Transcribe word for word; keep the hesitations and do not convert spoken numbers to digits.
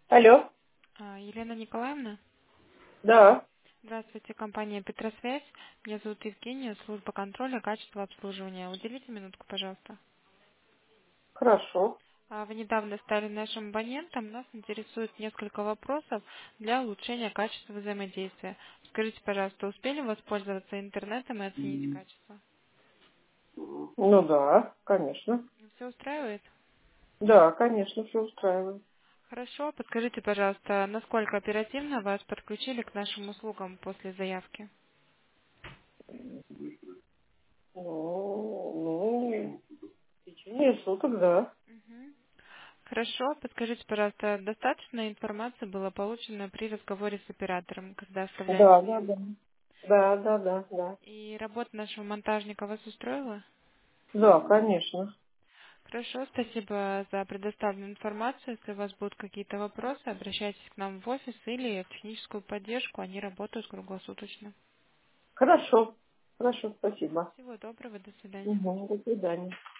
Алло, А, Елена Николаевна, да, здравствуйте, компания Петросвязь. Меня зовут Евгения, служба контроля качества обслуживания. Уделите минутку, пожалуйста. хорошо, А, Вы недавно стали нашим абонентом. Нас интересует несколько вопросов для улучшения качества взаимодействия. Скажите, пожалуйста, успели воспользоваться интернетом и оценить качество? ну да, конечно, Все устраивает? да, конечно, все устраивает. Хорошо. Подскажите, пожалуйста, насколько оперативно вас подключили к нашим услугам после заявки? Ну, ну, в течение суток, да. Мгм. Хорошо. Подскажите, пожалуйста, достаточно информации было получено при разговоре с оператором, когда оставляли Да, да, да. заявку? Да, да, да, да. И работа нашего монтажника вас устроила? Да, конечно. Хорошо, спасибо за предоставленную информацию. Если у вас будут какие-то вопросы, обращайтесь к нам в офис или в техническую поддержку. Они работают круглосуточно. Хорошо, хорошо, спасибо. Всего доброго, до свидания. Угу, до свидания.